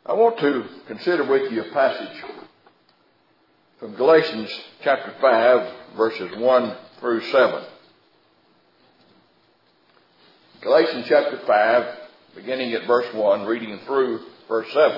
I want to consider with you a passage from Galatians chapter 5, verses 1 through 7. Galatians chapter 5, beginning at verse 1, reading through verse 7.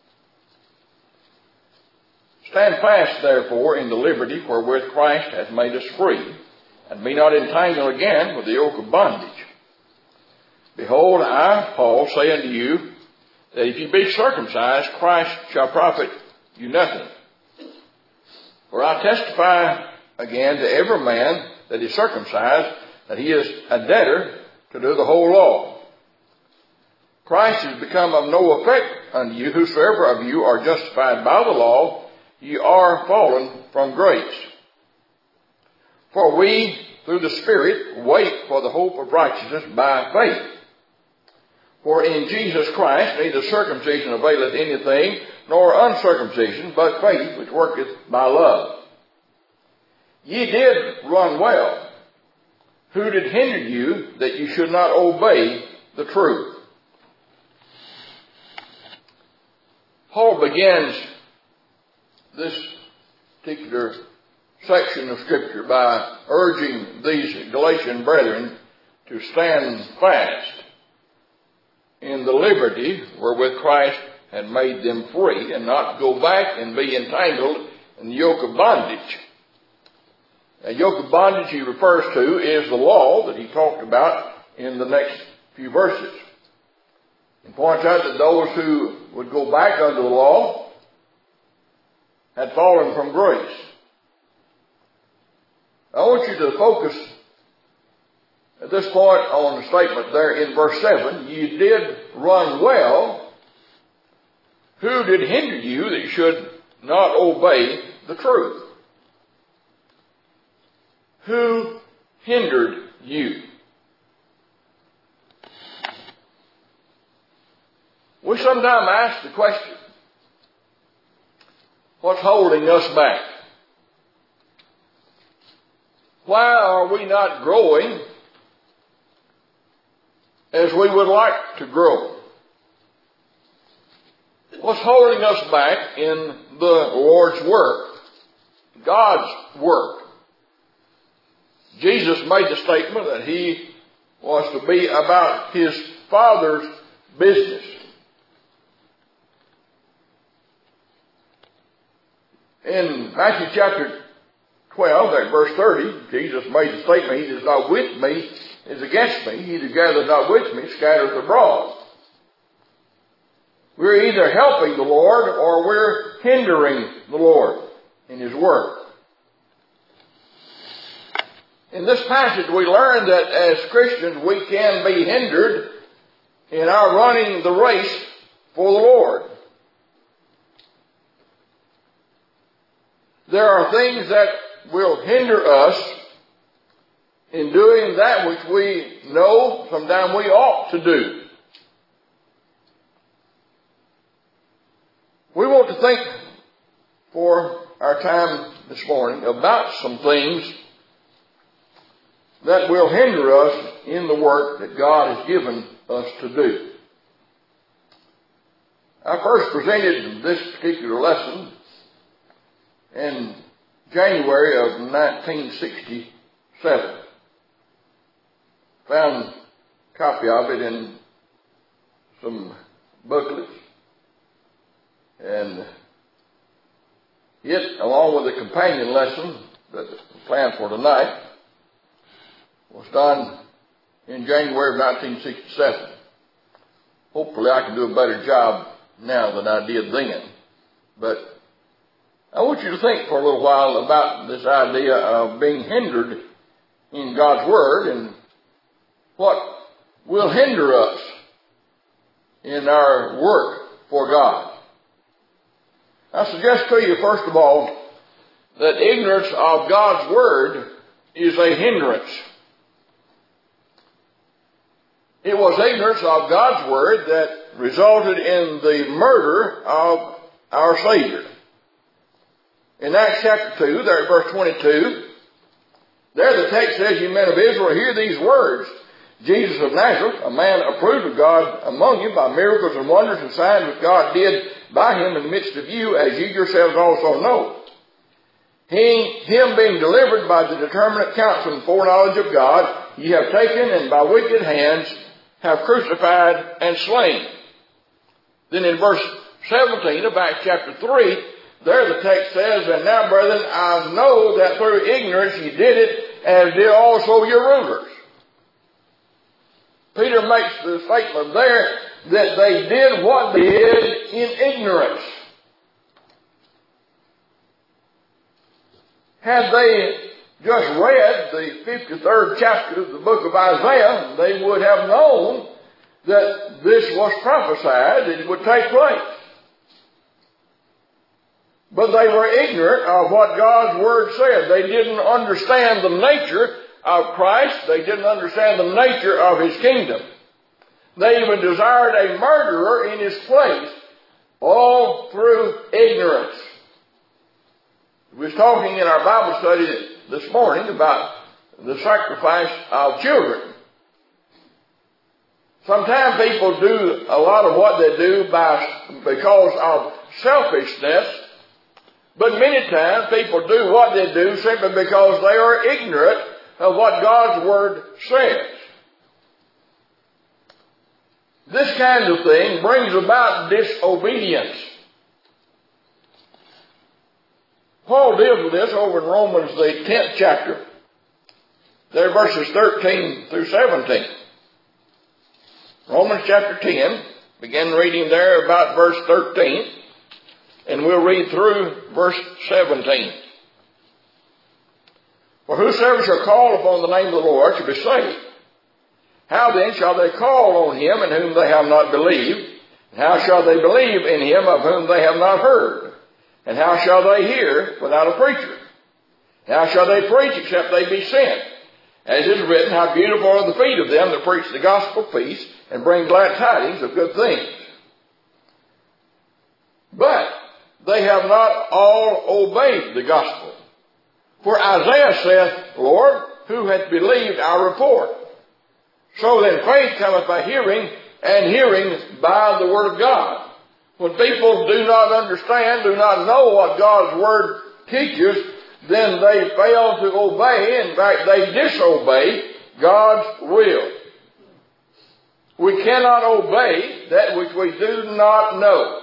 Stand fast, therefore, in the liberty wherewith Christ hath made us free, and be not entangled again with the yoke of bondage. Behold, I, Paul, say unto you, that if ye be circumcised, Christ shall profit you nothing. For I testify again to every man that is circumcised, that he is a debtor to do the whole law. Christ is become of no effect unto you, whosoever of you are justified by the law, ye are fallen from grace. For we, through the Spirit, wait for the hope of righteousness by faith. For in Jesus Christ neither circumcision availeth anything, nor uncircumcision, but faith which worketh by love. Ye did run well. Who did hinder you that you should not obey the truth? Paul begins this particular section of Scripture by urging these Galatian brethren to stand fast in the liberty wherewith Christ had made them free, and not go back and be entangled in the yoke of bondage. A yoke of bondage he refers to is the law that he talked about in the next few verses. He points out that those who would go back under the law had fallen from grace. I want you to focus at this point on the statement there in verse 7, ye did run well. Who did hinder you that you should not obey the truth? Who hindered you? We sometimes ask the question, what's holding us back? Why are we not growing as we would like to grow? What's holding us back in the Lord's work, God's work? Jesus made the statement that he was to be about his Father's business. In Matthew chapter 12, at verse 30, Jesus made the statement, he that is not with me is against me. He that gathereth not with me scattereth abroad. We're either helping the Lord or we're hindering the Lord in his work. In this passage we learn that as Christians we can be hindered in our running the race for the Lord. There are things that will hinder us in doing that which we know sometimes we ought to do. We want to think for our time this morning about some things that will hinder us in the work that God has given us to do. I first presented this particular lesson in January of 1967. Found a copy of it in some booklets. And it, along with a companion lesson that we planned for tonight, was done in January of 1967. Hopefully I can do a better job now than I did then. But I want you to think for a little while about this idea of being hindered in God's Word and what will hinder us in our work for God. I suggest to you, first of all, that ignorance of God's Word is a hindrance. It was ignorance of God's Word that resulted in the murder of our Savior. In Acts chapter 2, there at verse 22, there the text says, ye men of Israel, hear these words. Jesus of Nazareth, a man approved of God among you by miracles and wonders and signs which God did by him in the midst of you, as ye yourselves also know. Him being delivered by the determinate counsel and foreknowledge of God, ye have taken and by wicked hands have crucified and slain. Then in verse 17 of Acts chapter 3, there the text says, and now, brethren, I know that through ignorance ye did it, as did also your rulers. Peter makes the statement there that they did what they did in ignorance. Had they just read the 53rd chapter of the book of Isaiah, they would have known that this was prophesied, it would take place. But they were ignorant of what God's Word said. They didn't understand the nature of Christ. They didn't understand the nature of His kingdom. They even desired a murderer in His place, all through ignorance. We was talking in our Bible study this morning about the sacrifice of children. Sometimes people do a lot of what they do because of selfishness, but many times people do what they do simply because they are ignorant of what God's Word says. This kind of thing brings about disobedience. Paul deals with this over in Romans, the 10th chapter. There, verses 13 through 17. Romans chapter 10, begin reading there about verse 13, and we'll read through verse 17. For whosoever shall call upon the name of the Lord shall be saved. How then shall they call on him in whom they have not believed? And how shall they believe in him of whom they have not heard? And how shall they hear without a preacher? And how shall they preach except they be sent? As it is written, how beautiful are the feet of them that preach the gospel of peace and bring glad tidings of good things. But they have not all obeyed the gospel. For Isaiah saith, Lord, who hath believed our report? So then faith cometh by hearing, and hearing by the word of God. When people do not understand, do not know what God's Word teaches, then they fail to obey. In fact, they disobey God's will. We cannot obey that which we do not know.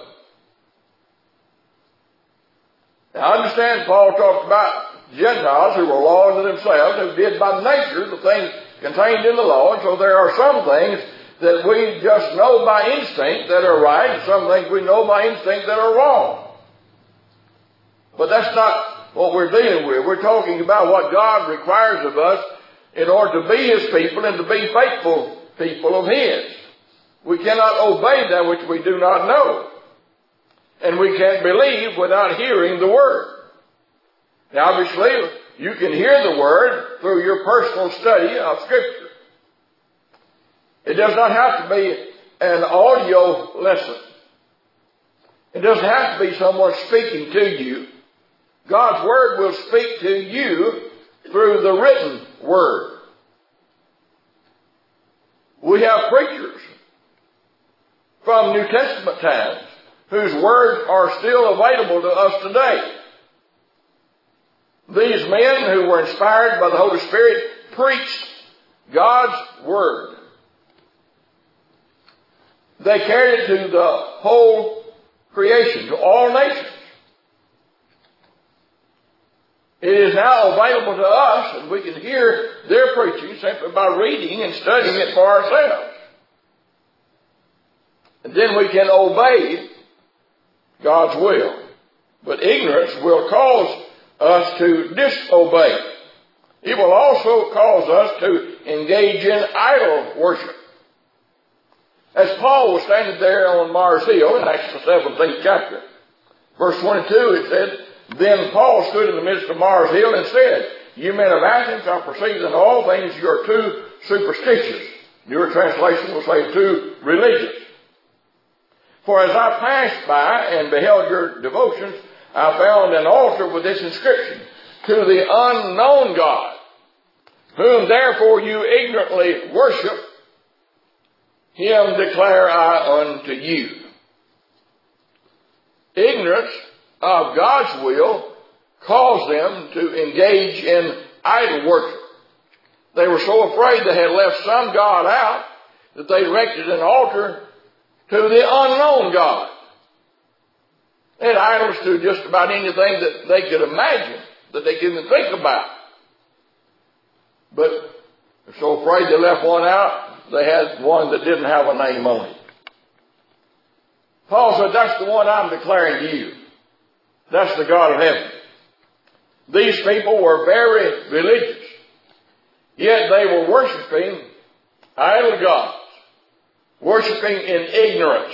Now, I understand Paul talked about Gentiles who were law unto themselves, who did by nature the things contained in the law, and so there are some things that we just know by instinct that are right, and some things we know by instinct that are wrong. But that's not what we're dealing with. We're talking about what God requires of us in order to be His people and to be faithful people of His. We cannot obey that which we do not know. And we can't believe without hearing the Word. Now, obviously, you can hear the Word through your personal study of Scripture. It does not have to be an audio lesson. It doesn't have to be someone speaking to you. God's Word will speak to you through the written Word. We have preachers from New Testament times whose words are still available to us today. These men who were inspired by the Holy Spirit preached God's Word. They carried it to the whole creation, to all nations. It is now available to us, and we can hear their preaching simply by reading and studying it for ourselves. And then we can obey God's will. But ignorance will cause us to disobey. It will also cause us to engage in idol worship. As Paul was standing there on Mars Hill in Acts the 17th chapter, verse 22, it said, Then Paul stood in the midst of Mars Hill and said, You men of Athens, I perceive that in all things you are too superstitious. Your translation will say too religious. For as I passed by and beheld your devotions, I found an altar with this inscription, To the unknown God, whom therefore you ignorantly worship, him declare I unto you. Ignorance of God's will caused them to engage in idol worship. They were so afraid they had left some God out that they erected an altar to the unknown God. They had idols to just about anything that they could imagine, that they could even think about. But they're so afraid they left one out, they had one that didn't have a name on it. Paul said, that's the one I'm declaring to you. That's the God of heaven. These people were very religious, yet they were worshiping idol gods, worshiping in ignorance.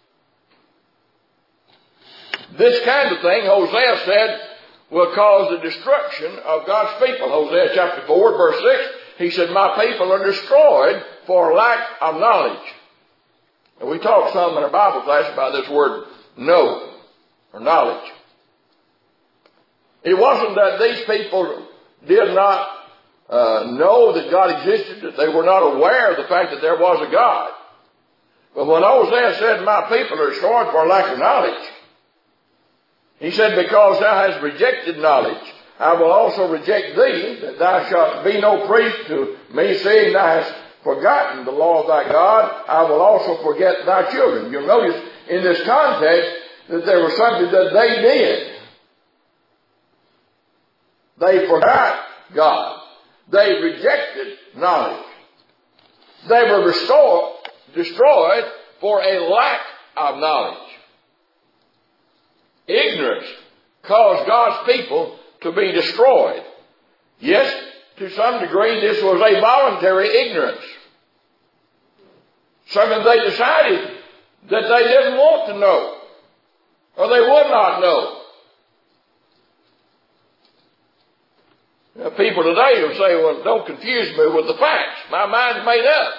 This kind of thing, Hosea said, will cause the destruction of God's people. Hosea chapter 4, verse 6, he said, my people are destroyed for lack of knowledge. And we talked some in our Bible class about this word know, or knowledge. It wasn't that these people did not know that God existed, that they were not aware of the fact that there was a God. But when Hosea said, my people are destroyed for lack of knowledge, he said, because thou hast rejected knowledge, I will also reject thee, that thou shalt be no priest to me, seeing thou hast forgotten the law of thy God, I will also forget thy children. You'll notice in this context that there was something that they did. They forgot God. They rejected knowledge. They were destroyed for a lack of knowledge. Ignorance caused God's people to be destroyed. Yes, to some degree this was a voluntary ignorance. Something they decided that they didn't want to know, or they would not know. Now, people today will say, well, don't confuse me with the facts. My mind's made up.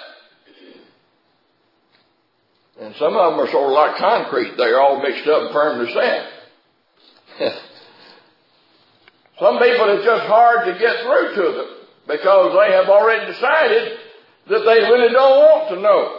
And some of them are sort of like concrete. They're all mixed up and firmly set. Some people, it's just hard to get through to them because they have already decided that they really don't want to know.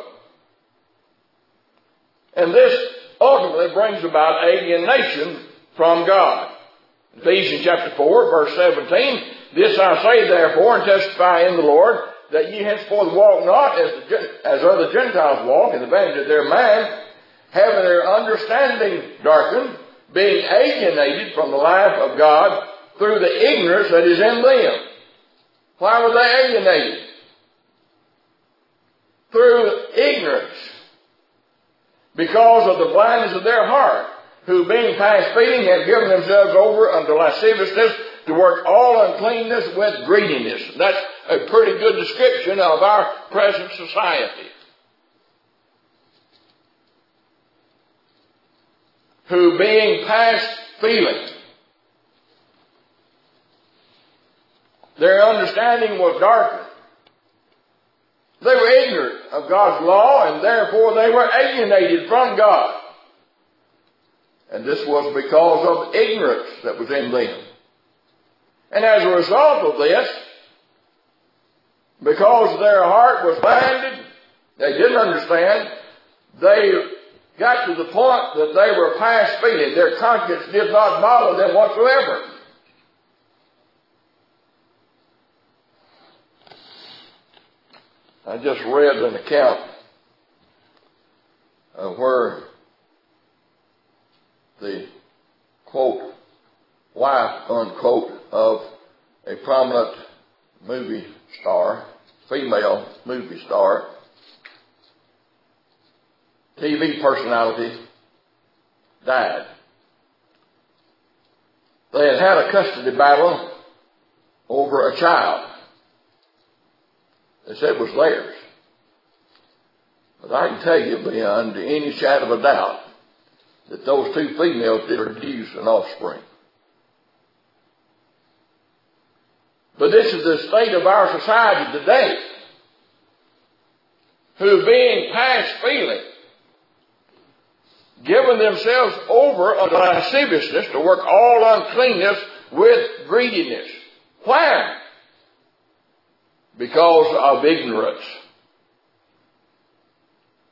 And this ultimately brings about alienation from God. Ephesians chapter 4, verse 17, this I say therefore and testify in the Lord, that ye henceforth walk not as other Gentiles walk in the vanity of their mind, having their understanding darkened, being alienated from the life of God through the ignorance that is in them. Why were they alienated? Through ignorance. Because of the blindness of their heart, who being past feeding have given themselves over unto lasciviousness to work all uncleanness with greediness. That's a pretty good description of our present society. Who being past feeling, their understanding was darkened. They were ignorant of God's law, and therefore they were alienated from God. And this was because of ignorance that was in them. And as a result of this, because their heart was blinded, they didn't understand, they got to the point that they were past feeling. Their conscience did not bother them whatsoever. I just read an account of where the, quote, wife, unquote, of a prominent movie star, female movie star, TV personality, died. They had had a custody battle over a child. They said it was theirs. But I can tell you beyond any shadow of a doubt that those two females did produce an offspring. But this is the state of our society today, who being past feeling, given themselves over unto lasciviousness to work all uncleanness with greediness. Why? Because of ignorance.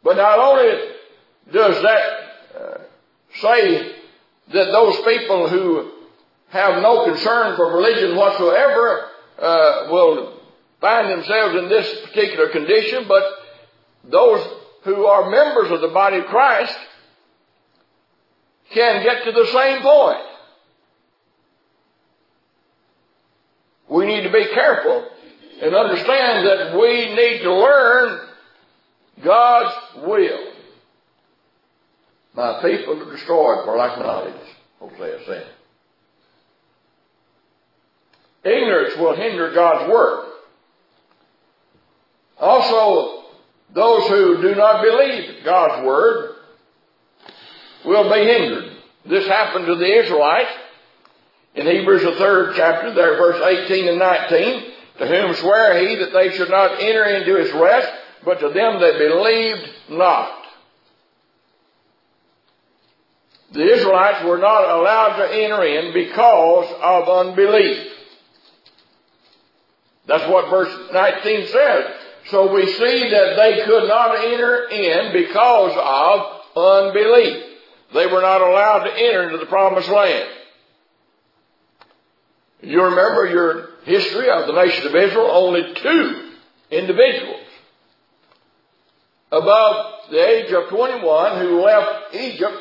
But not only does that say that those people who have no concern for religion whatsoever will find themselves in this particular condition, but those who are members of the body of Christ can get to the same point. We need to be careful and understand that we need to learn God's will. My people are destroyed for lack of knowledge, Hosea said. Ignorance will hinder God's work. Also, those who do not believe God's word will be hindered. This happened to the Israelites in Hebrews the 3rd chapter, there verse 18 and 19. To whom sware he that they should not enter into his rest, but to them that believed not. The Israelites were not allowed to enter in because of unbelief. That's what verse 19 says. So we see that they could not enter in because of unbelief. They were not allowed to enter into the promised land. You remember your history of the nation of Israel, only 2 individuals above the age of 21 who left Egypt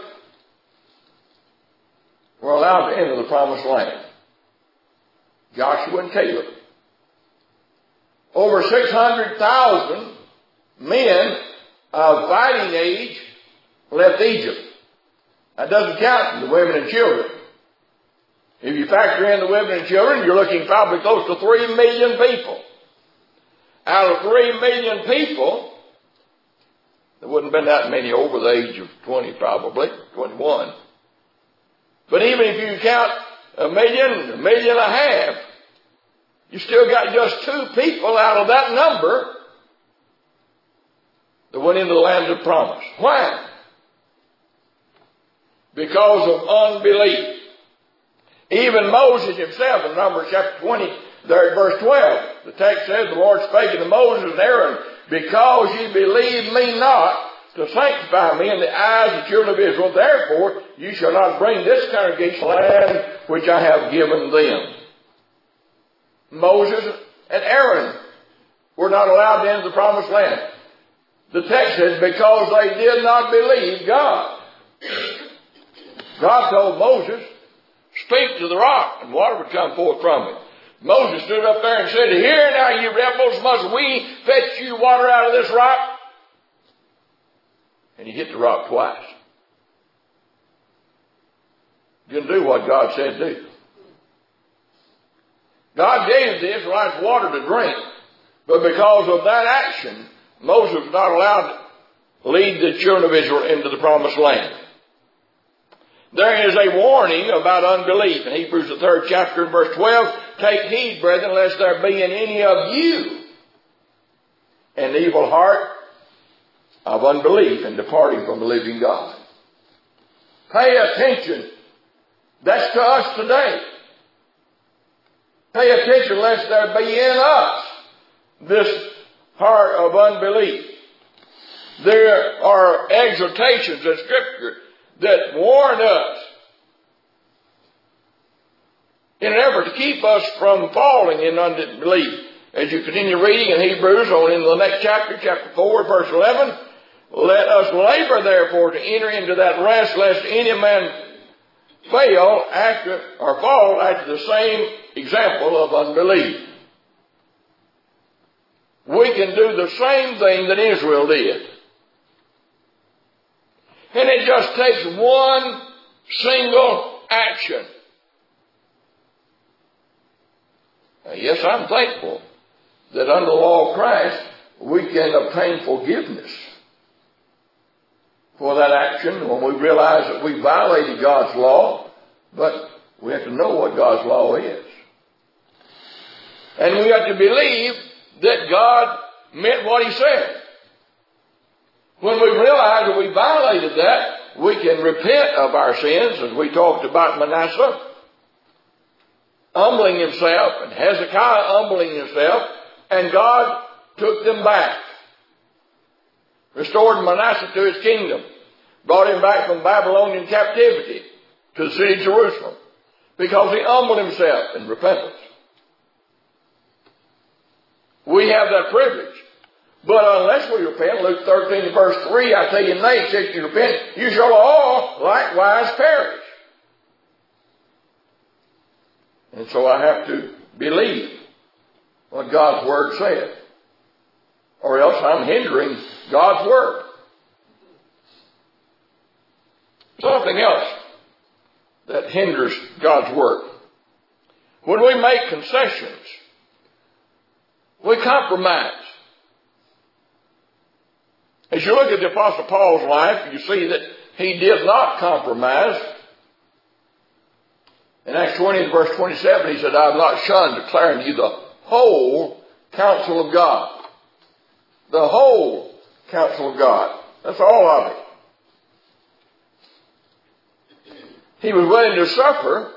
were allowed to enter the promised land. Joshua and Caleb. Over 600,000 men of fighting age left Egypt. That doesn't count the women and children. If you factor in the women and children, you're looking probably close to 3 million people. Out of 3 million people, there wouldn't have been that many over the age of 20 probably, 21. But even if you count 1 million, 1.5 million, you still got just 2 people out of that number that went into the land of promise. Why? Because of unbelief. Even Moses himself in Numbers chapter 20, there at verse 12, the text says, the Lord spake unto Moses and Aaron, because ye believe me not to sanctify me in the eyes of the children of Israel, therefore you shall not bring this congregation to the land which I have given them. Moses and Aaron were not allowed to enter the promised land. The text says, because they did not believe God. God told Moses, speak to the rock, and water would come forth from it. Moses stood up there and said, here now, ye rebels, must we fetch you water out of this rock? And he hit the rock twice. Didn't do what God said do. God gave the Israelites water to drink, but because of that action, Moses was not allowed to lead the children of Israel into the promised land. There is a warning about unbelief in Hebrews the 3rd chapter and verse 12. Take heed, brethren, lest there be in any of you an evil heart of unbelief and departing from the living God. Pay attention. That's to us today. Pay attention lest there be in us this heart of unbelief. There are exhortations in Scripture that warn us in an effort to keep us from falling in unbelief. As you continue reading in Hebrews on in the next chapter, chapter 4, verse 11, let us labor therefore to enter into that rest, lest any man fail after or fall after the same example of unbelief. We can do the same thing that Israel did. And it just takes one single action. Now, yes, I'm thankful that under the law of Christ, we can obtain forgiveness for that action when we realize that we violated God's law, but we have to know what God's law is. And we have to believe that God meant what He said. When we realize that we violated that, we can repent of our sins, as we talked about Manasseh humbling himself and Hezekiah humbling himself, and God took them back. restored Manasseh to his kingdom, brought him back from Babylonian captivity to the city of Jerusalem, because he humbled himself in repentance. We have that privilege. But unless we repent, Luke 13 verse 3, I tell you, nay, except you repent, you shall all likewise perish. And so I have to believe what God's Word said, or else I'm hindering God's Word. Something else that hinders God's Word. When we make concessions, we compromise. As you look at the Apostle Paul's life, you see that he did not compromise. In Acts 20 verse 27, he said, I have not shunned declaring to you the whole counsel of God. The whole counsel of God. That's all of it. He was willing to suffer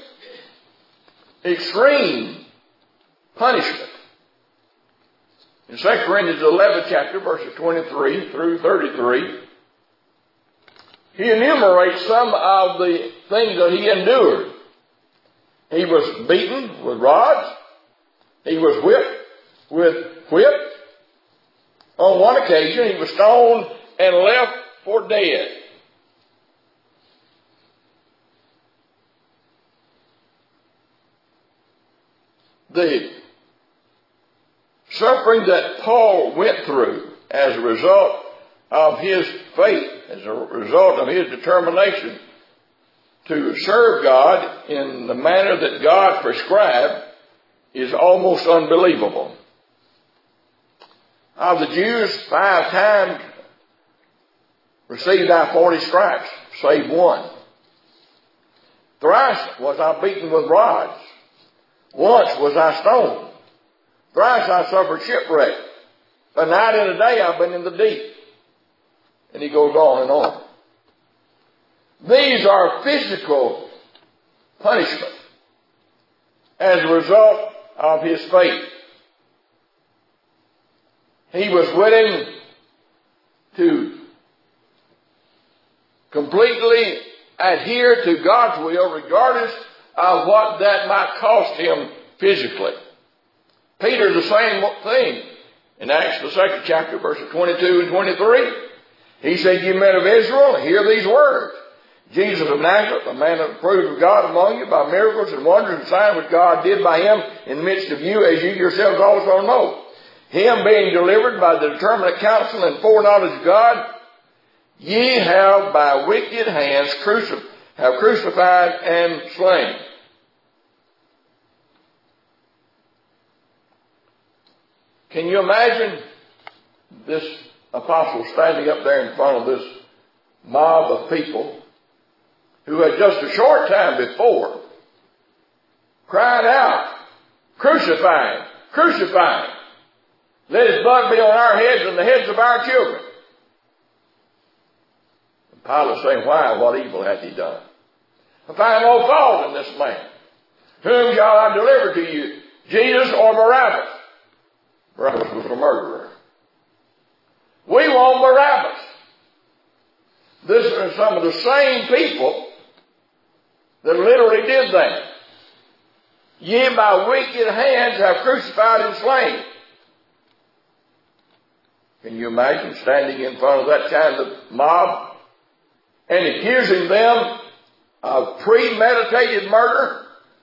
extreme punishment. In 2 Corinthians 11th chapter, verses 23 through 33, he enumerates some of the things that he endured. He was beaten with rods. He was whipped with whips. On one occasion, he was stoned and left for dead. The suffering that Paul went through as a result of his faith, as a result of his determination to serve God in the manner that God prescribed, is almost unbelievable. Of the Jews, 5 times received I 40 stripes, save one. Thrice was I beaten with rods. Once was I stoned. Thrice I suffered shipwreck. A night and a day I've been in the deep. And he goes on and on. These are physical punishment as a result of his faith. He was willing to completely adhere to God's will regardless of what that might cost him physically. Peter, the same thing. In Acts, the 2nd chapter, verses 22 and 23, he said, you men of Israel, hear these words. Jesus of Nazareth, a man approved of God among you by miracles and wonders and signs which God did by him in the midst of you, as you yourselves also know. Him being delivered by the determinate counsel and foreknowledge of God, ye have by wicked hands crucified and slain. Can you imagine this apostle standing up there in front of this mob of people who had just a short time before cried out, crucify him, crucify him. Let his blood be on our heads and the heads of our children. And Pilate saying, why? What evil hath he done? I find no fault in this man. Whom shall I deliver to you, Jesus or Barabbas? Barabbas was a murderer. We want Barabbas. These are some of the same people that literally did that. Ye by wicked hands have crucified and slain. Can you imagine standing in front of that kind of mob and accusing them of premeditated murder?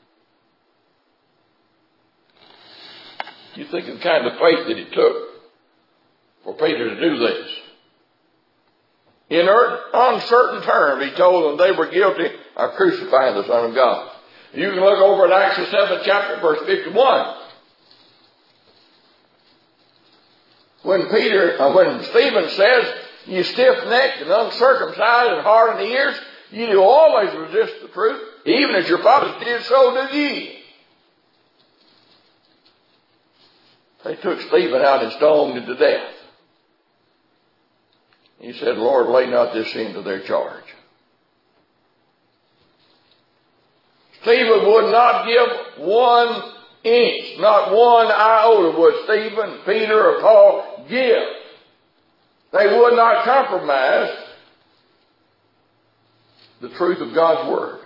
You think of the kind of faith that it took for Peter to do this. In uncertain terms, he told them they were guilty of crucifying the Son of God. You can look over at Acts the 7th chapter, verse 51. When Stephen says, you stiff-necked and uncircumcised and hard in the ears, you do always resist the truth, even as your fathers did, so do ye. They took Stephen out and stoned him to death. He said, Lord, lay not this sin to their charge. Stephen would not give 1 inch, not 1 iota would Stephen, Peter, or Paul give They would not compromise the truth of God's Word.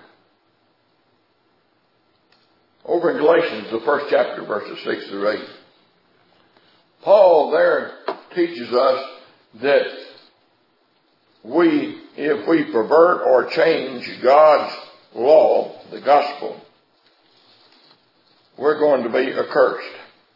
Over in Galatians, the first chapter, verses 6 through 8, Paul there teaches us that if we pervert or change God's law, the gospel, we're going to be accursed.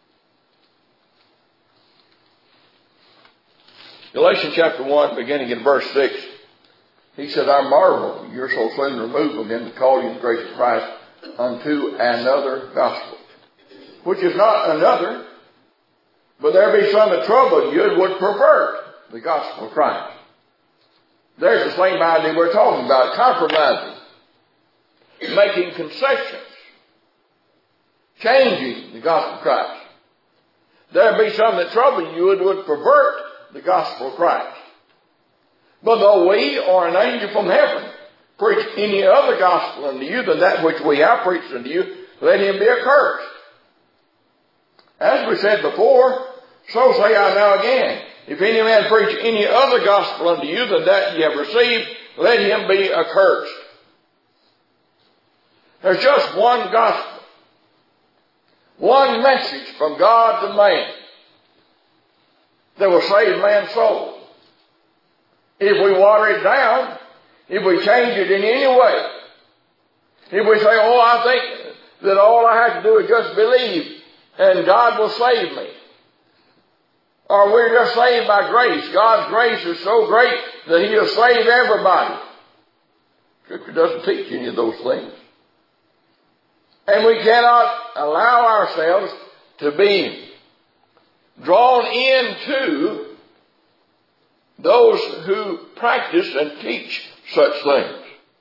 Galatians chapter 1, beginning in verse 6, he said, I marvel you're so soon removed from him to call you in the grace of Christ unto another gospel, which is not another, but there be some that trouble you and would pervert the gospel of Christ. There's the same idea we're talking about, compromising, making concessions, changing the gospel of Christ. There be some that trouble you and would pervert the gospel of Christ. But though we or an angel from heaven preach any other gospel unto you than that which we have preached unto you, let him be accursed. As we said before, so say I now again, if any man preach any other gospel unto you than that ye have received, let him be accursed. There's just one gospel, one message from God to man that will save man's soul. If we water it down, if we change it in any way, if we say, I think that all I have to do is just believe and God will save me, or we're just saved by grace. God's grace is so great that He'll save everybody. Scripture doesn't teach any of those things. And we cannot allow ourselves to be drawn into those who practice and teach such things.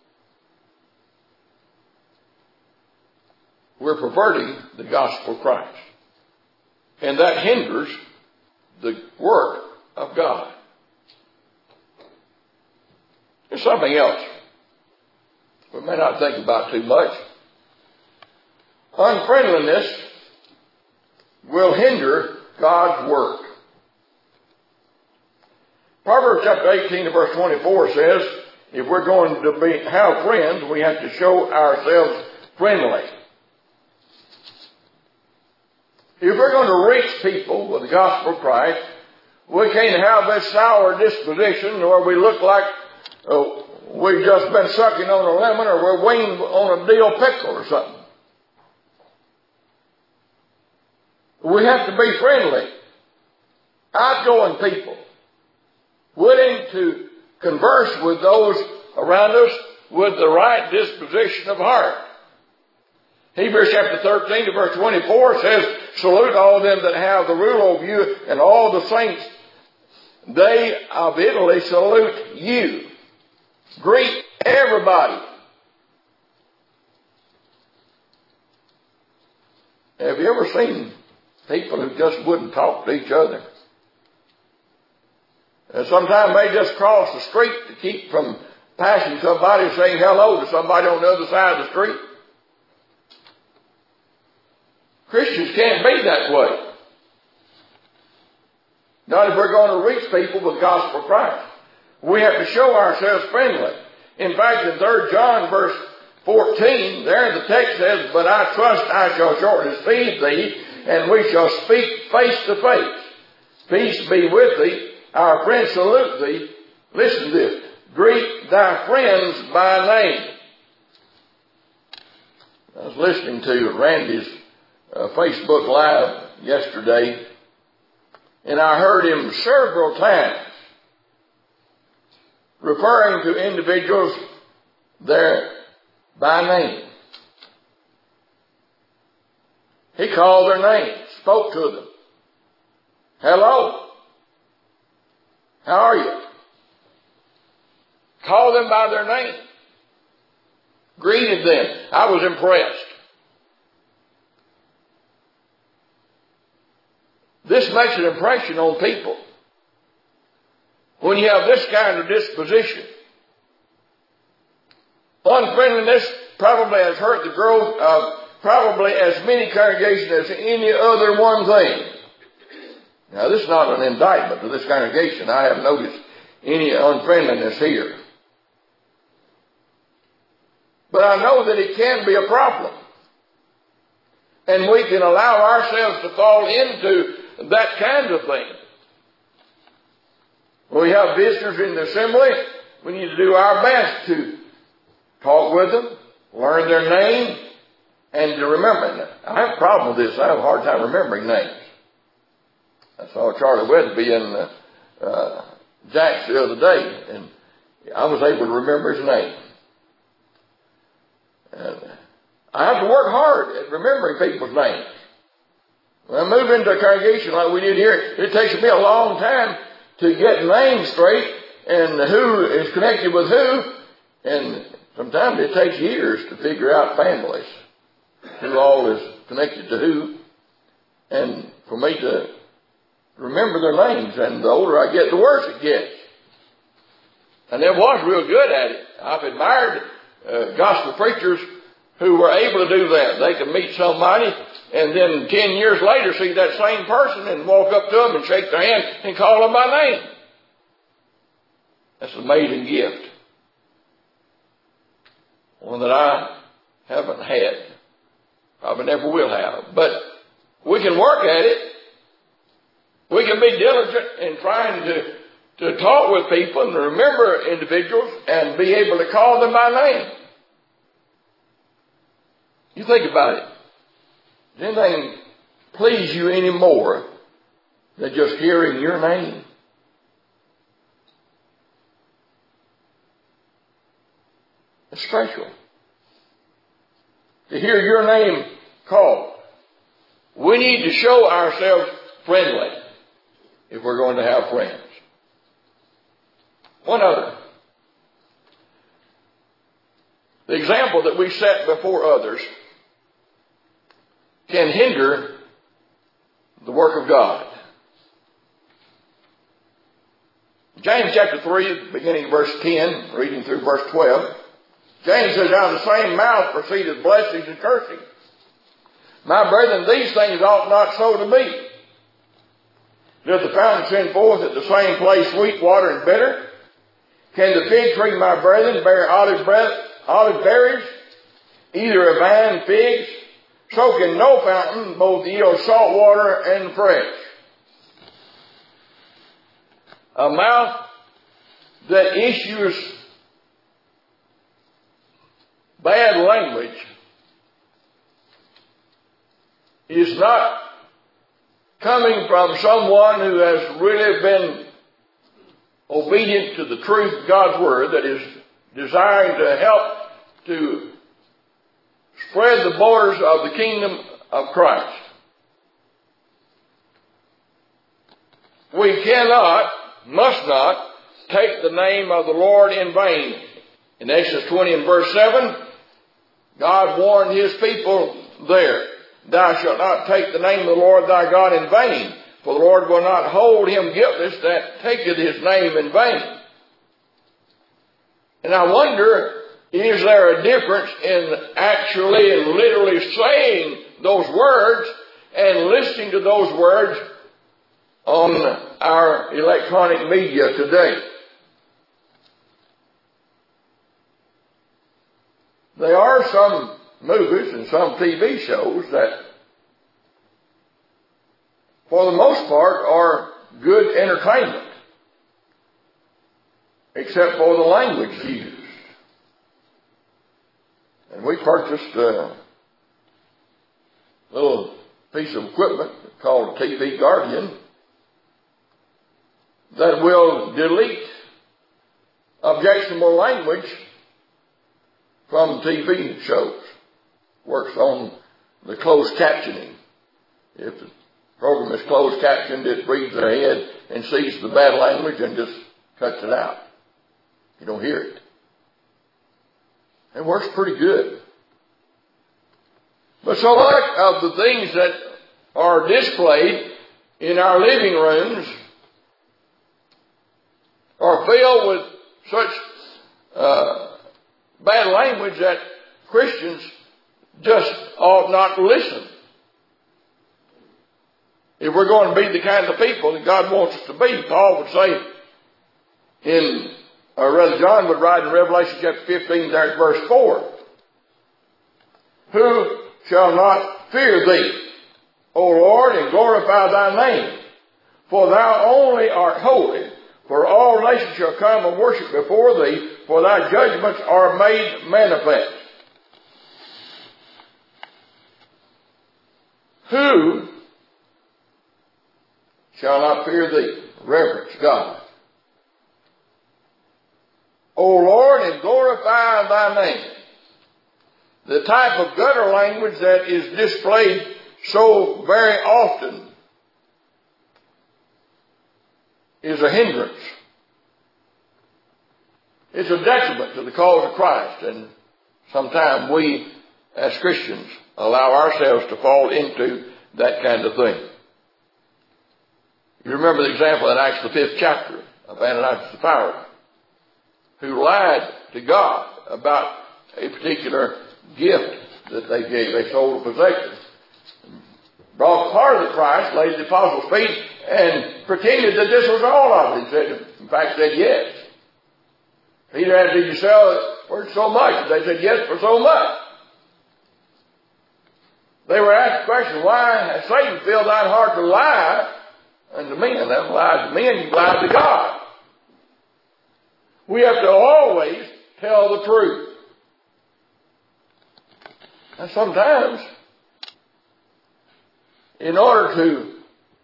We're perverting the gospel of Christ. And that hinders the work of God. There's something else we may not think about too much. Unfriendliness will hinder God's work. Proverbs chapter 18 and verse 24 says, if we're going to have friends, we have to show ourselves friendly. If we're going to reach people with the gospel of Christ, we can't have this sour disposition, or we look like we've just been sucking on a lemon, or we're winged on a dill pickle or something. We have to be friendly, outgoing people, willing to converse with those around us with the right disposition of heart. Hebrews chapter 13 to verse 24 says, salute all them that have the rule over you, and all the saints, they of Italy salute you. Greet everybody. Have you ever seen people who just wouldn't talk to each other? And sometimes they just cross the street to keep from passing somebody, saying hello to somebody on the other side of the street. Christians can't be that way. Not if we're going to reach people with the gospel of Christ. We have to show ourselves friendly. In fact, in 3 John verse 14, there the text says, but I trust I shall shortly receive thee, and we shall speak face to face. Peace be with thee. Our friends salute thee. Listen to this. Greet thy friends by name. I was listening to Randy's Facebook Live yesterday, and I heard him several times referring to individuals there by name. He called their name, spoke to them. Hello. How are you? Called them by their name. Greeted them. I was impressed. This makes an impression on people. When you have this kind of disposition, unfriendliness probably has hurt the growth of probably as many congregations as any other one thing. Now, this is not an indictment to this congregation. I haven't noticed any unfriendliness here. But I know that it can be a problem. And we can allow ourselves to fall into that kind of thing. When we have visitors in the assembly, we need to do our best to talk with them, learn their name, and to remember them. I have a problem with this. I have a hard time remembering names. I saw Charlie Weatherby in Jack's the other day, and I was able to remember his name. And I have to work hard at remembering people's names. When I move into a congregation like we did here, it takes me a long time to get names straight and who is connected with who. And sometimes it takes years to figure out families, who all is connected to who. And for me to remember their names, and the older I get, the worse it gets. And there was real good at it. I've admired gospel preachers who were able to do that. They could meet somebody and then 10 years later see that same person and walk up to them and shake their hand and call them by name. That's an amazing gift. One that I haven't had. Probably never will have. But we can work at it. We can be diligent in trying to talk with people and remember individuals and be able to call them by name. You think about it. Does anything please you any more than just hearing your name? It's special. To hear your name called. We need to show ourselves friendly if we're going to have friends. One other. The example that we set before others can hinder the work of God. James chapter 3, beginning verse 10, reading through verse 12. James says, out of the same mouth proceedeth blessings and cursing. My brethren, these things ought not so to be. Doth the fountain send forth at the same place sweet water and bitter? Can the fig tree, my brethren, bear olive berries? Either a vine figs? So can no fountain both yield salt water and fresh. A mouth that issues bad language is not coming from someone who has really been obedient to the truth of God's Word, that is desiring to help to spread the borders of the kingdom of Christ. We cannot, must not, take the name of the Lord in vain. In Exodus 20 and verse 7, God warned His people there, thou shalt not take the name of the Lord thy God in vain, for the Lord will not hold him guiltless that taketh his name in vain. And I wonder, is there a difference in actually and literally saying those words and listening to those words on our electronic media today? There are some movies and some TV shows that, for the most part, are good entertainment, except for the language used. And we purchased a little piece of equipment called a TV Guardian that will delete objectionable language from TV shows. Works on the closed captioning. If the program is closed captioned, it reads ahead and sees the bad language and just cuts it out. You don't hear it. It works pretty good. But so much of the things that are displayed in our living rooms are filled with such bad language that Christians just ought not listen. if we're going to be the kind of people that God wants us to be, Paul would say John would write in Revelation chapter 15 there at verse 4, who shall not fear thee, O Lord, and glorify thy name? For thou only art holy, for all nations shall come and worship before thee, for thy judgments are made manifest. Who shall not fear thee? Reverence God. O Lord, and glorify thy name. The type of gutter language that is displayed so very often is a hindrance. It's a detriment to the cause of Christ, and sometimes we as Christians allow ourselves to fall into that kind of thing. You remember the example in Acts the 5th chapter of Ananias and Sapphira, who lied to God about a particular gift that they gave. They sold a possession, brought part of the price, laid at the apostles' feet, and pretended that this was all of it. He said, in fact, said yes. Peter asked, did you sell it for so much? They said, yes, for so much. They were asked the question, why has Satan filled thine heart to lie unto men? That lies to men, you lie to God. We have to always tell the truth. And sometimes, in order to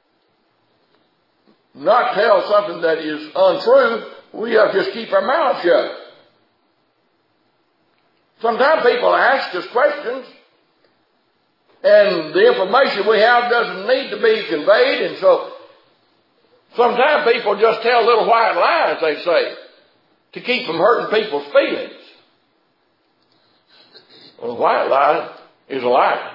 not tell something that is untrue, we have to just keep our mouths shut. Sometimes people ask us questions, and the information we have doesn't need to be conveyed, and so sometimes people just tell little white lies, they say, to keep from hurting people's feelings. Well, a white lie is a lie.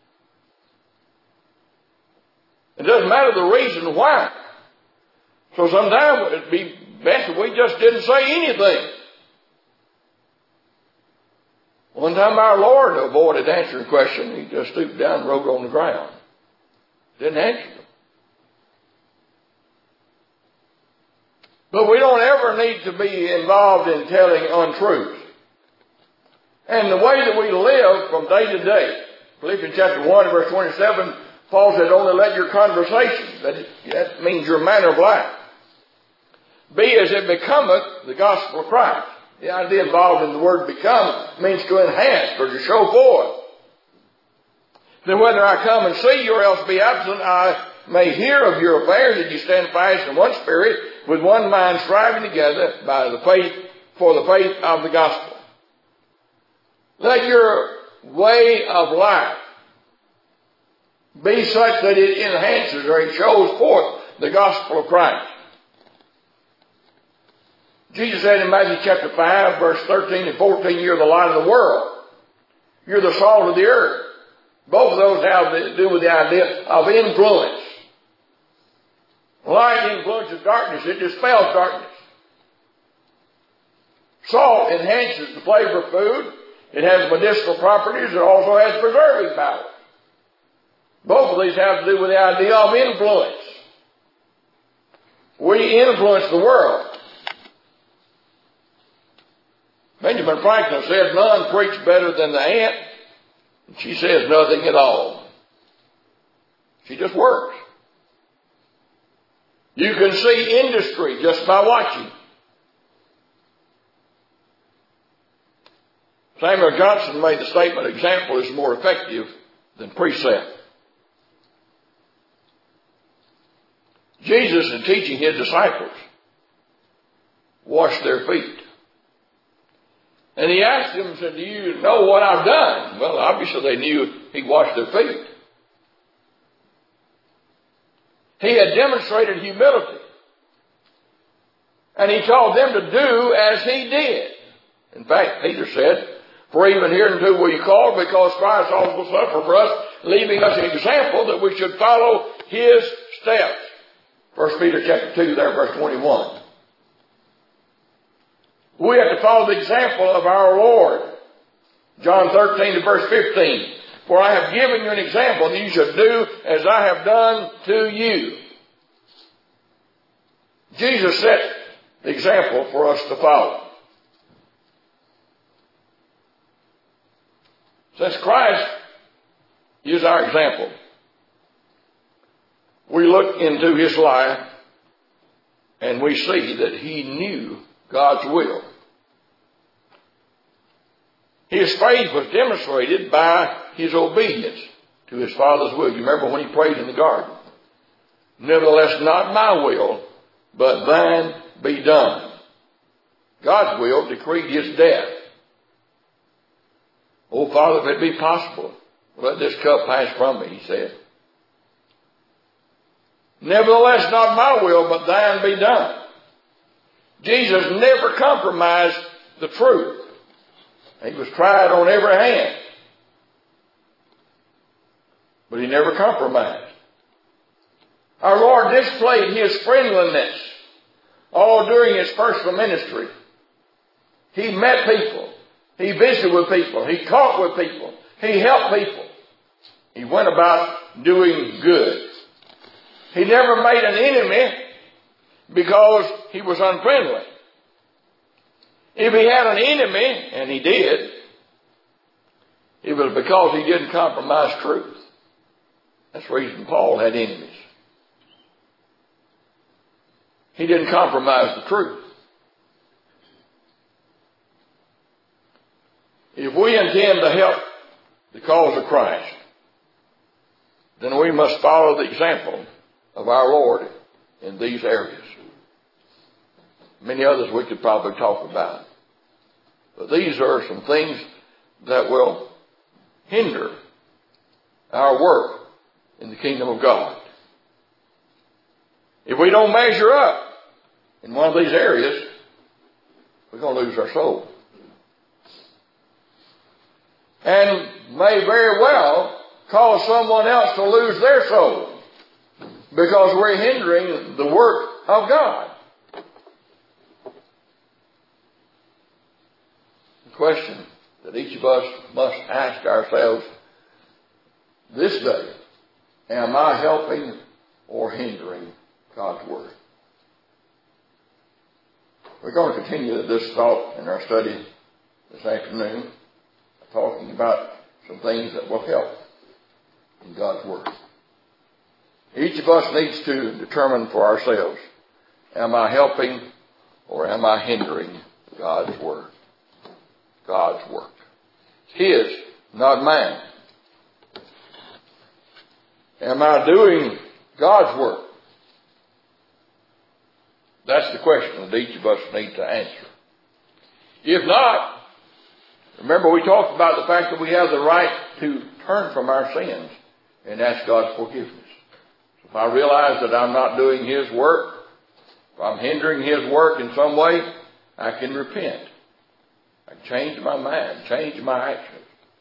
It doesn't matter the reason why. So sometimes it'd be best if we just didn't say anything. One time our Lord avoided answering a question. He just stooped down and wrote on the ground. Didn't answer them. But we don't ever need to be involved in telling untruths. And the way that we live from day to day, Philippians chapter 1 verse 27, Paul said, only let your conversation, that means your manner of life, be as it becometh the gospel of Christ. The idea involved in the word become means to enhance or to show forth. Then whether I come and see you or else be absent, I may hear of your affairs, that you stand fast in one spirit, with one mind, striving together by the faith, for the faith of the gospel. Let your way of life be such that it enhances or it shows forth the gospel of Christ. Jesus said in Matthew chapter 5, verse 13 and 14, you're the light of the world. You're the salt of the earth. Both of those have to do with the idea of influence. Light influences darkness. It dispels darkness. Salt enhances the flavor of food. It has medicinal properties. It also has preserving power. Both of these have to do with the idea of influence. We influence the world. Benjamin Franklin said, none preach better than the ant. And she says nothing at all. She just works. You can see industry just by watching. Samuel Johnson made the statement, example is more effective than precept. Jesus, in teaching his disciples, washed their feet. And he asked them, said, do you know what I've done? Well, obviously they knew he washed their feet. He had demonstrated humility. And he told them to do as he did. In fact, Peter said, for even hereunto were you called, because Christ also suffered for us, leaving us an example that we should follow his steps. 1 Peter chapter 2, there, verse 21. We have to follow the example of our Lord. John 13 to verse 15. For I have given you an example, and you should do as I have done to you. Jesus set the example for us to follow. Since Christ is our example, we look into his life and we see that he knew God's will. His faith was demonstrated by his obedience to his Father's will. You remember when he prayed in the garden? Nevertheless, not my will, but thine be done. God's will decreed his death. Oh, Father, if it be possible, let this cup pass from me, he said. Nevertheless, not my will, but thine be done. Jesus never compromised the truth. He was tried on every hand. But he never compromised. Our Lord displayed his friendliness all during his personal ministry. He met people. He visited with people. He talked with people. He helped people. He went about doing good. He never made an enemy because he was unfriendly. If he had an enemy, and he did, it was because he didn't compromise truth. That's the reason Paul had enemies. He didn't compromise the truth. If we intend to help the cause of Christ, then we must follow the example of our Lord in these areas. Many others we could probably talk about. But these are some things that will hinder our work in the kingdom of God. If we don't measure up in one of these areas, we're going to lose our soul. And may very well cause someone else to lose their soul because we're hindering the work of God. The question that each of us must ask ourselves this day, am I helping or hindering God's Word? We're going to continue this thought in our study this afternoon, talking about some things that will help in God's Word. Each of us needs to determine for ourselves, am I helping or am I hindering God's Word? God's work. His, not mine. Am I doing God's work? That's the question that each of us need to answer. If not, remember we talked about the fact that we have the right to turn from our sins and ask God's forgiveness. So if I realize that I'm not doing his work, if I'm hindering his work in some way, I can repent. I can change my mind, change my actions.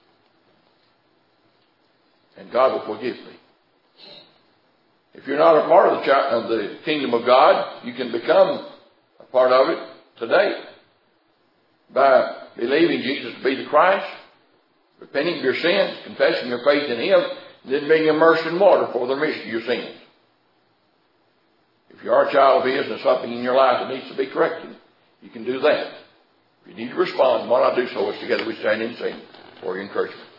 And God will forgive me. If you're not a part of the kingdom of God, you can become a part of it today by believing Jesus to be the Christ, repenting of your sins, confessing your faith in him, and then being immersed in water for the remission of your sins. If you are a child of his and there's something in your life that needs to be corrected, you can do that. If you need to respond, why not do so as together we stand and sing for your encouragement.